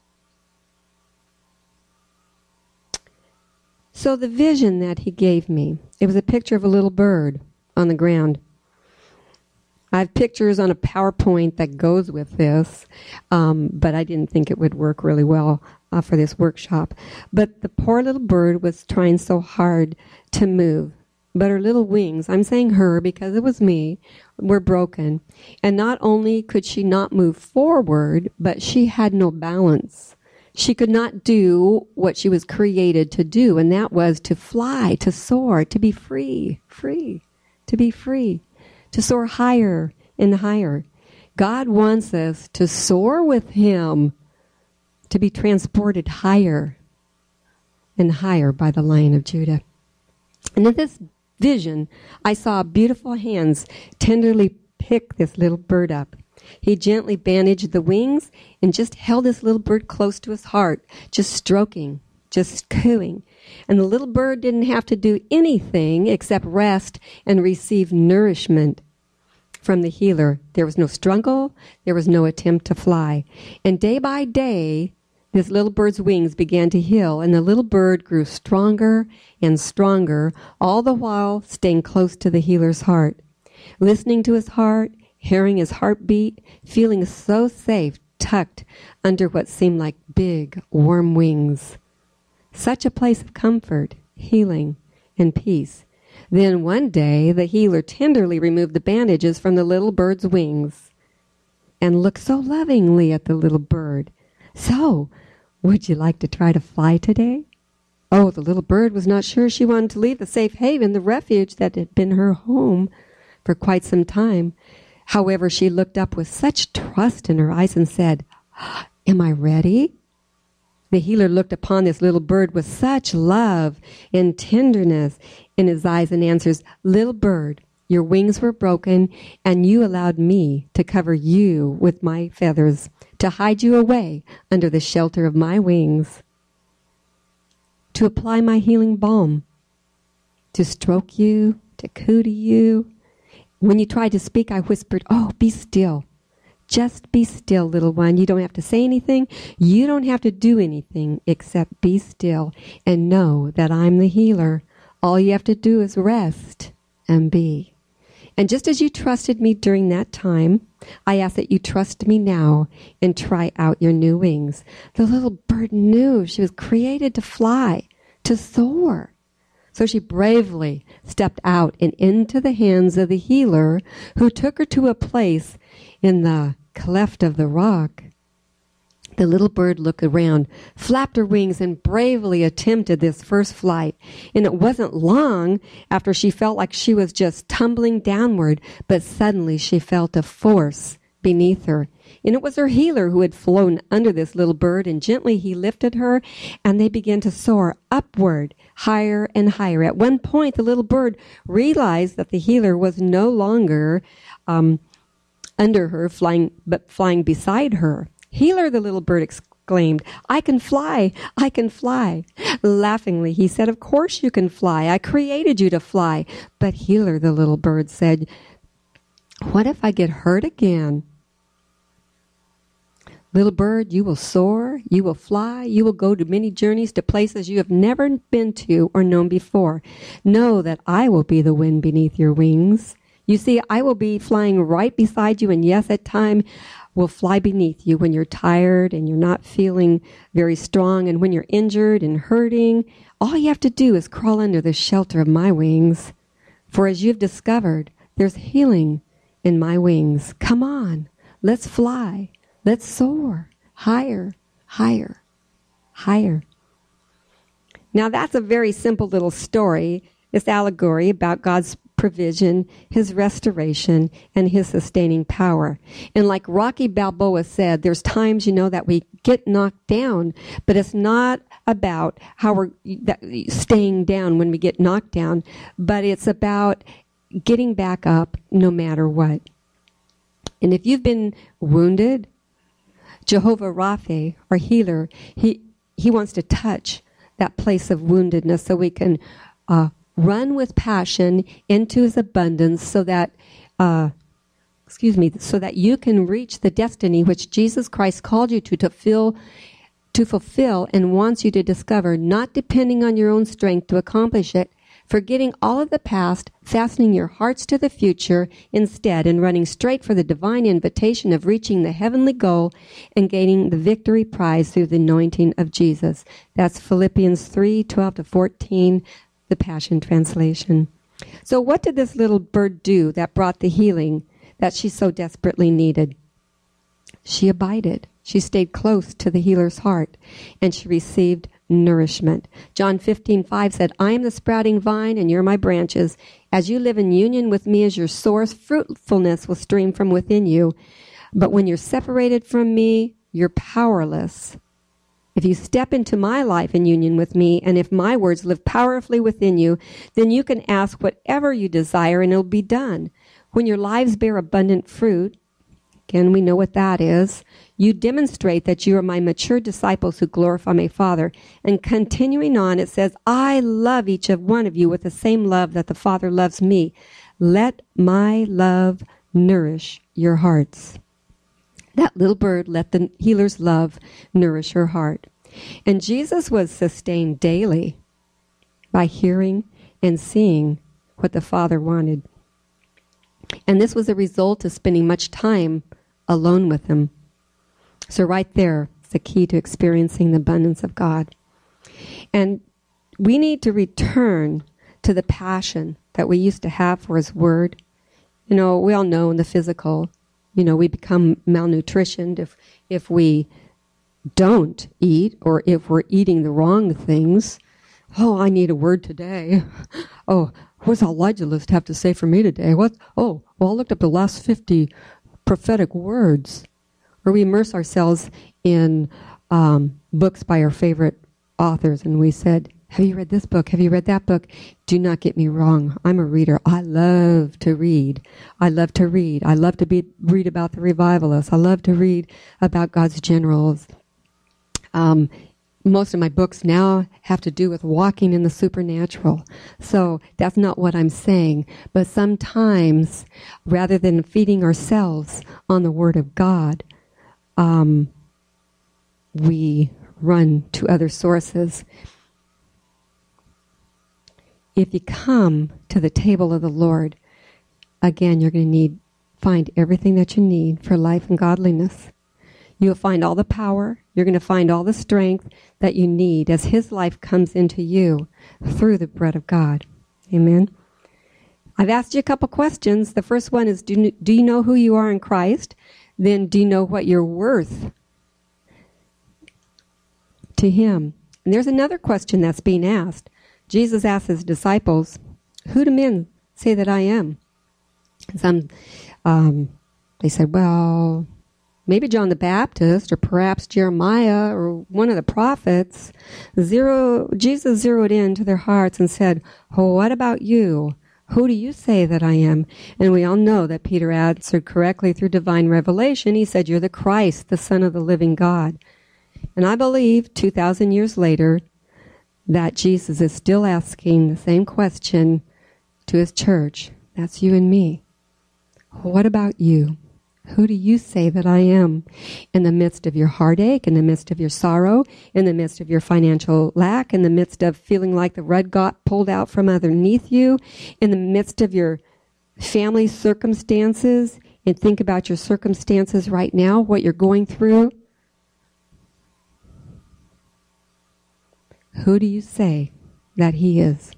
so the vision that he gave me, it was a picture of a little bird on the ground. I have pictures on a PowerPoint that goes with this, um, but I didn't think it would work really well uh, for this workshop. But the poor little bird was trying so hard to move. But her little wings, I'm saying her because it was me, were broken. And not only could she not move forward, but she had no balance. She could not do what she was created to do, and that was to fly, to soar, to be free, free, to be free. To soar higher and higher. God wants us to soar with him, to be transported higher and higher by the Lion of Judah. And in this vision, I saw beautiful hands tenderly pick this little bird up. He gently bandaged the wings and just held this little bird close to his heart, just stroking, just cooing. And the little bird didn't have to do anything except rest and receive nourishment from the healer. There was no struggle. There was no attempt to fly. And day by day, this little bird's wings began to heal, and the little bird grew stronger and stronger, all the while staying close to the healer's heart, listening to his heart, hearing his heartbeat, feeling so safe, tucked under what seemed like big, warm wings. Such a place of comfort, healing, and peace. Then one day, the healer tenderly removed the bandages from the little bird's wings and looked so lovingly at the little bird. So, would you like to try to fly today? Oh, the little bird was not sure she wanted to leave the safe haven, the refuge that had been her home for quite some time. However, she looked up with such trust in her eyes and said, "Am I ready?" The healer looked upon this little bird with such love and tenderness in his eyes and answers, "Little bird, your wings were broken, and you allowed me to cover you with my feathers, to hide you away under the shelter of my wings, to apply my healing balm, to stroke you, to coo to you. When you tried to speak, I whispered, 'Oh, be still. Just be still, little one. You don't have to say anything. You don't have to do anything except be still and know that I'm the healer. All you have to do is rest and be.' And just as you trusted me during that time, I ask that you trust me now and try out your new wings." The little bird knew she was created to fly, to soar. So she bravely stepped out and into the hands of the healer, who took her to a place in the cleft of the rock. The little bird looked around, flapped her wings, and bravely attempted this first flight. And it wasn't long after she felt like she was just tumbling downward, but suddenly she felt a force beneath her. And it was her healer who had flown under this little bird, and gently he lifted her, and they began to soar upward, higher and higher. At one point, the little bird realized that the healer was no longer um, under her, flying, but flying beside her. "Healer," the little bird exclaimed, "I can fly, I can fly." Laughingly, he said, "Of course you can fly. I created you to fly." "But healer," the little bird said, "what if I get hurt again?" "Little bird, you will soar, you will fly, you will go to many journeys to places you have never been to or known before. Know that I will be the wind beneath your wings. You see, I will be flying right beside you, and yes, at times will fly beneath you when you're tired and you're not feeling very strong, and when you're injured and hurting. All you have to do is crawl under the shelter of my wings. For as you've discovered, there's healing in my wings. Come on, let's fly. Let's soar higher, higher, higher." Now that's a very simple little story. It's allegory about God's provision, his restoration, and his sustaining power. And like Rocky Balboa said, there's times, you know, that we get knocked down, but it's not about how we're that, staying down when we get knocked down, but it's about getting back up no matter what. And if you've been wounded, Jehovah Rapha, our healer, he, he wants to touch that place of woundedness so we can uh, run with passion into his abundance, so that, uh, excuse me, so that you can reach the destiny which Jesus Christ called you to, to fill, to fulfill and wants you to discover, not depending on your own strength to accomplish it, forgetting all of the past, fastening your hearts to the future instead, and running straight for the divine invitation of reaching the heavenly goal and gaining the victory prize through the anointing of Jesus. That's Philippians three, twelve to fourteen, the Passion Translation. So what did this little bird do that brought the healing that she so desperately needed? She abided. She stayed close to the healer's heart, and she received nourishment. John fifteen five said, "I am the sprouting vine, and you're my branches. As you live in union with me as your source, fruitfulness will stream from within you. But when you're separated from me, you're powerless. If you step into my life in union with me, and if my words live powerfully within you, then you can ask whatever you desire, and it'll be done. When your lives bear abundant fruit," again, we know what that is, "you demonstrate that you are my mature disciples who glorify my Father." And continuing on, it says, "I love each of one of you with the same love that the Father loves me. Let my love nourish your hearts." That little bird let the healer's love nourish her heart. And Jesus was sustained daily by hearing and seeing what the Father wanted. And this was a result of spending much time alone with him. So right there is the key to experiencing the abundance of God. And we need to return to the passion that we used to have for his word. You know, we all know in the physical, you know, we become malnutritioned if if we don't eat, or if we're eating the wrong things. Oh, I need a word today. Oh, what's Elijah list have to say for me today? What? Oh, well, I looked up the last fifty prophetic words. Or we immerse ourselves in um, books by our favorite authors, and we said, have you read this book? Have you read that book? Do not get me wrong. I'm a reader. I love to read. I love to read. I love to be, read about the revivalists. I love to read about God's generals. Um, most of my books now have to do with walking in the supernatural. So that's not what I'm saying. But sometimes, rather than feeding ourselves on the Word of God, um, we run to other sources. If you come to the table of the Lord, again, you're going to need find everything that you need for life and godliness. You'll find all the power. You're going to find all the strength that you need as His life comes into you through the bread of God. Amen. I've asked you a couple questions. The first one is, do, do you know who you are in Christ? Then do you know what you're worth to Him? And there's another question that's being asked. Jesus asked His disciples, who do men say that I am? Some, um, they said, well, maybe John the Baptist, or perhaps Jeremiah, or one of the prophets. Zero, Jesus zeroed into their hearts and said, oh, what about you? Who do you say that I am? And we all know that Peter answered correctly through divine revelation. He said, you're the Christ, the Son of the living God. And I believe two thousand years later that Jesus is still asking the same question to His church. That's you and me. What about you? Who do you say that I am? In the midst of your heartache, in the midst of your sorrow, in the midst of your financial lack, in the midst of feeling like the rug got pulled out from underneath you, in the midst of your family circumstances, and think about your circumstances right now, what you're going through. Who do you say that He is?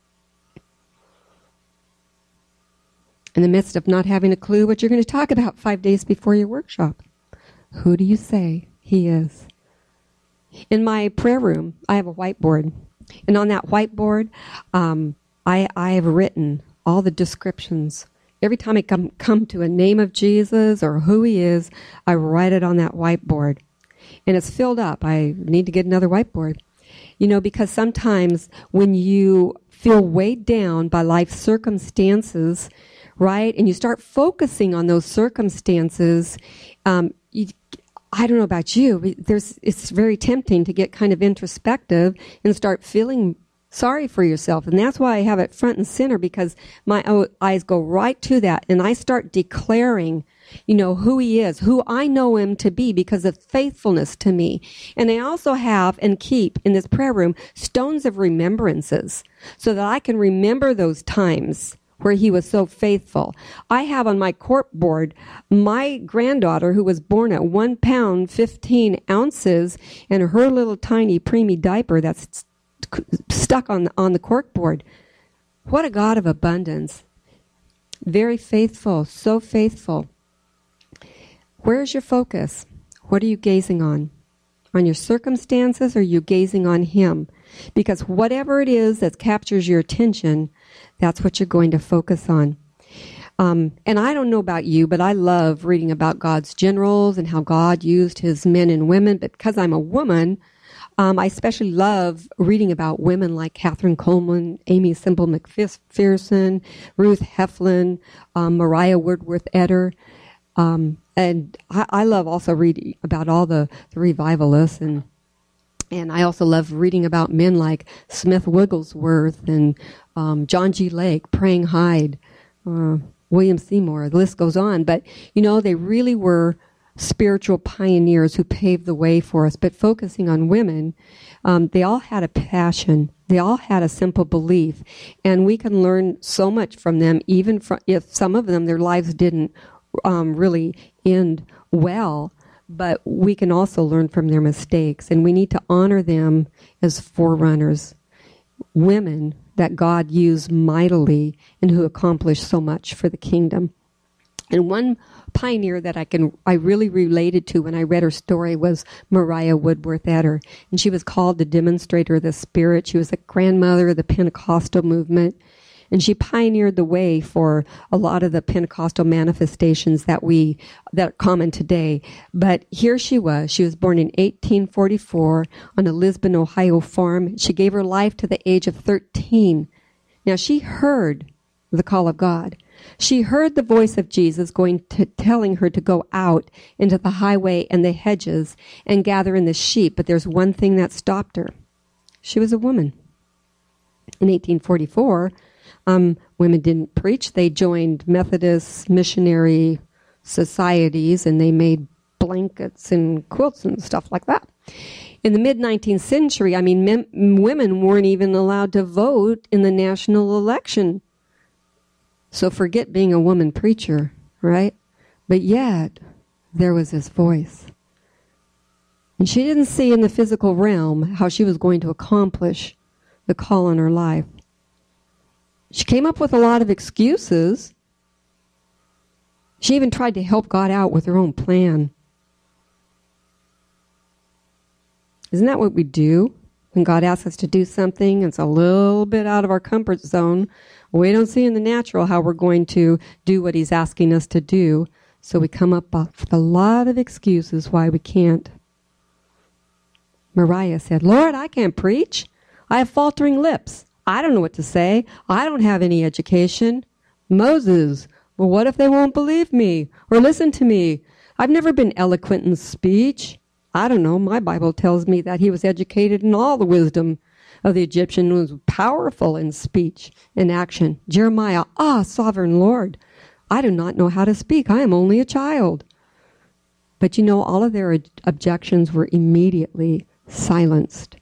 In the midst of not having a clue what you're going to talk about five days before your workshop, who do you say He is? In my prayer room, I have a whiteboard. And on that whiteboard, um, I, I have written all the descriptions. Every time I come, come to a name of Jesus or who He is, I write it on that whiteboard. And it's filled up. I need to get another whiteboard. You know, because sometimes when you feel weighed down by life circumstances, right, and you start focusing on those circumstances, um, you, I don't know about you, but there's, it's very tempting to get kind of introspective and start feeling sorry for yourself. And that's why I have it front and center, because my eyes go right to that, and I start declaring, you know, who He is, who I know Him to be because of faithfulness to me. And I also have and keep in this prayer room stones of remembrances so that I can remember those times where He was so faithful. I have on my corkboard my granddaughter who was born at one pound, fifteen ounces, and her little tiny preemie diaper that's stuck on the, on the corkboard. What a God of abundance. Very faithful, so faithful. Where's your focus? What are you gazing on? On your circumstances, or are you gazing on Him? Because whatever it is that captures your attention, that's what you're going to focus on. Um, and I don't know about you, but I love reading about God's generals and how God used His men and women. But because I'm a woman, um, I especially love reading about women like Catherine Coleman, Amy Semple McPherson, Ruth Heflin, um, Mariah Woodworth Etter. Um, and I, I love also reading about all the, the revivalists, and and I also love reading about men like Smith Wigglesworth and um, John G. Lake, Praying Hyde, uh, William Seymour. The list goes on. But, you know, they really were spiritual pioneers who paved the way for us. But focusing on women, um, they all had a passion. They all had a simple belief. And we can learn so much from them, even from, if some of them, their lives didn't um, really end well. But we can also learn from their mistakes. And we need to honor them as forerunners, women that God used mightily and who accomplished so much for the kingdom. And one pioneer that I can I really related to when I read her story was Maria Woodworth Etter. And she was called the demonstrator of the Spirit. She was a grandmother of the Pentecostal movement. And she pioneered the way for a lot of the Pentecostal manifestations that we that are common today. But here she was. She was born in eighteen forty-four on a Lisbon, Ohio farm. She gave her life to the age of thirteen. Now, she heard the call of God. She heard the voice of Jesus going to telling her to go out into the highway and the hedges and gather in the sheep. But there's one thing that stopped her. She was a woman. In eighteen forty-four, Um, women didn't preach. They joined Methodist missionary societies, and they made blankets and quilts and stuff like that. In the mid-nineteenth century, I mean, men, women weren't even allowed to vote in the national election. So forget being a woman preacher, right? But yet, there was this voice. And she didn't see in the physical realm how she was going to accomplish the call on her life. She came up with a lot of excuses. She even tried to help God out with her own plan. Isn't that what we do? When God asks us to do something, it's a little bit out of our comfort zone. We don't see in the natural how we're going to do what he's asking us to do. So we come up with a lot of excuses why we can't. Maria said, Lord, I can't preach. I have faltering lips. I don't know what to say. I don't have any education. Moses, well, what if they won't believe me or listen to me? I've never been eloquent in speech. I don't know. My Bible tells me that he was educated in all the wisdom of the Egyptian, was powerful in speech and action. Jeremiah, ah, sovereign Lord, I do not know how to speak. I am only a child. But you know, all of their objections were immediately silenced.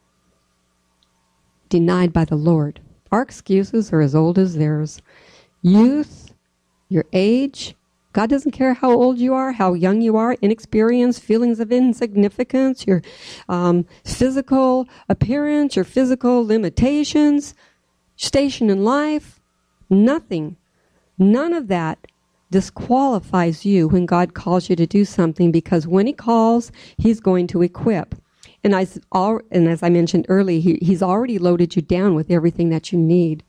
Denied by the Lord. Our excuses are as old as theirs. Youth, your age, God doesn't care how old you are, how young you are, inexperience, feelings of insignificance, your um, physical appearance, your physical limitations, station in life, nothing. None of that disqualifies you when God calls you to do something, because when he calls, he's going to equip. And as, and as I mentioned earlier, he, he's already loaded you down with everything that you need.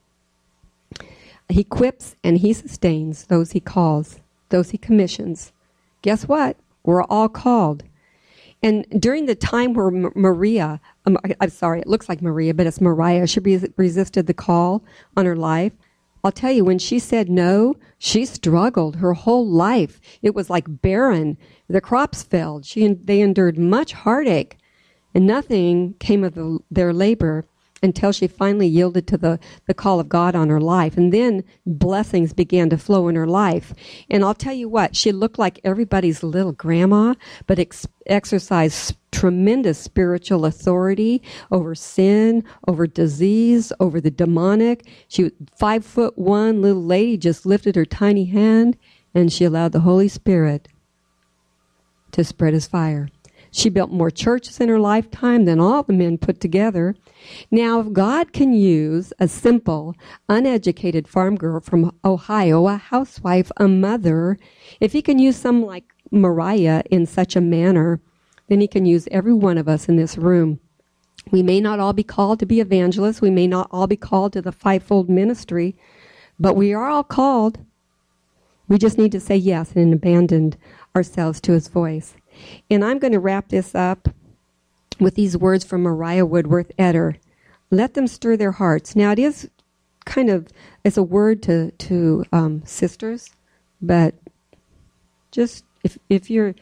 He equips and he sustains those he calls, those he commissions. Guess what? We're all called. And during the time where M- Maria, um, I'm sorry, it looks like Maria, but it's Mariah, she res- resisted the call on her life. I'll tell you, when she said no, she struggled her whole life. It was like barren. The crops failed. She, they endured much heartache. And nothing came of the, their labor until she finally yielded to the, the call of God on her life. And then blessings began to flow in her life. And I'll tell you what, she looked like everybody's little grandma, but ex- exercised tremendous spiritual authority over sin, over disease, over the demonic. She was five foot one little lady, just lifted her tiny hand, and she allowed the Holy Spirit to spread his fire. She built more churches in her lifetime than all the men put together. Now, if God can use a simple, uneducated farm girl from Ohio, a housewife, a mother, if he can use someone like Mariah in such a manner, then he can use every one of us in this room. We may not all be called to be evangelists. We may not all be called to the fivefold ministry, but we are all called. We just need to say yes and abandon ourselves to his voice. And I'm going to wrap this up with these words from Maria Woodworth Etter. Let them stir their hearts. Now, it is kind of, it's a word to, to um, sisters, but just if, if you're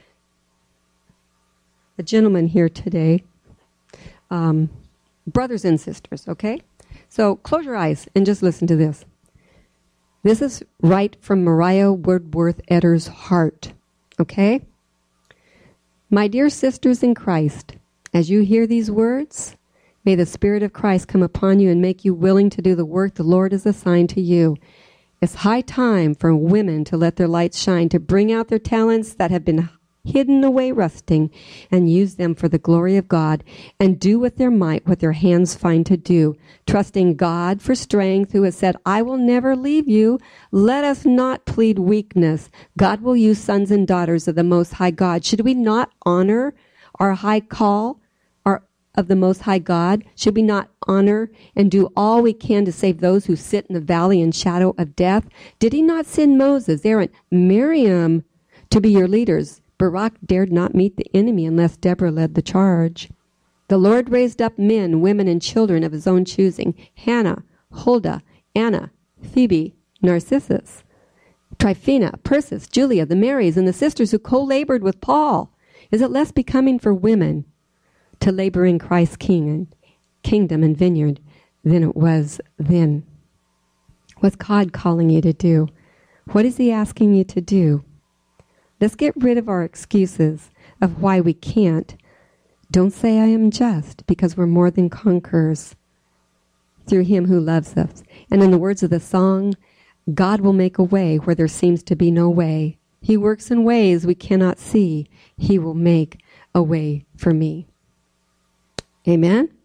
a gentleman here today, um, brothers and sisters, okay? So close your eyes and just listen to this. This is right from Maria Woodworth Etter's heart, okay? My dear sisters in Christ, as you hear these words, may the Spirit of Christ come upon you and make you willing to do the work the Lord has assigned to you. It's high time for women to let their lights shine, to bring out their talents that have been hidden away rusting, and use them for the glory of God, and do with their might what their hands find to do, trusting God for strength, who has said, I will never leave you. Let us not plead weakness. God will use sons and daughters of the Most High God. Should we not honor our high call our, of the Most High God? Should we not honor and do all we can to save those who sit in the valley and shadow of death? Did he not send Moses, Aaron, Miriam to be your leaders? Barak dared not meet the enemy unless Deborah led the charge. The Lord raised up men, women, and children of his own choosing: Hannah, Huldah, Anna, Phoebe, Narcissus, Tryphena, Persis, Julia, the Marys, and the sisters who co-labored with Paul. Is it less becoming for women to labor in Christ's king and kingdom and vineyard than it was then? What's God calling you to do? What is he asking you to do? Let's get rid of our excuses of why we can't. Don't say I am just, because we're more than conquerors through him who loves us. And in the words of the song, God will make a way where there seems to be no way. He works in ways we cannot see. He will make a way for me. Amen?